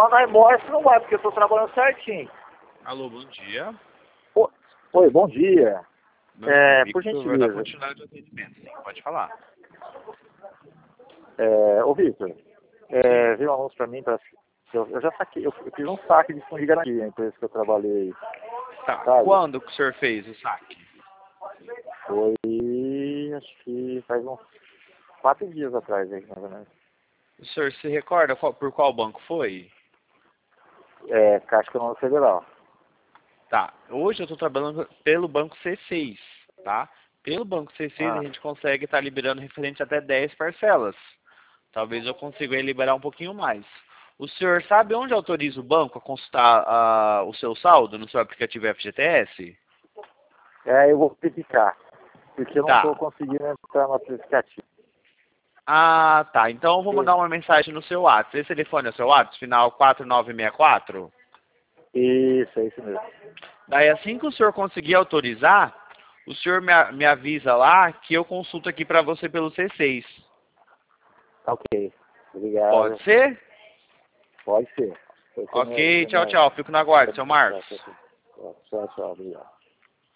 mandar embora, você não vai, porque eu tô trabalhando certinho. Alô, bom dia. Oi, bom dia. Meu nome é Por Victor, vai dar gentileza. continuidade do atendimento, sim, pode falar. Ô, Victor, Sim. veio um anúncio pra mim, eu já saquei, eu fiz um saque de fundo de garantia, a empresa que eu trabalhei, Tá, sabe? quando que o senhor fez o saque? Foi, acho que faz uns 4 dias atrás, aí, mais ou menos. O senhor se recorda por qual banco foi? Caixa Econômica Federal. Tá, hoje eu estou trabalhando pelo banco C6, tá? Pelo banco C6 a Ah, gente consegue estar liberando referente até 10 parcelas. Talvez eu consiga aí liberar um pouquinho mais. O senhor sabe onde autoriza o banco a consultar o seu saldo no seu aplicativo FGTS? eu vou verificar, porque eu não estou Tá. conseguindo entrar no aplicativo. Ah, tá. Então eu vou mandar uma mensagem no seu WhatsApp. Esse telefone é o seu WhatsApp, final 4964? Isso, é isso mesmo. Daí assim que o senhor conseguir autorizar, o senhor me avisa lá que eu consulto aqui para você pelo C6. Tá ok. Pode Obrigado. ser? Pode ser. Você Ok, tchau, tchau. Fico na guarda, seu Marcos. Tchau, tchau. Obrigado.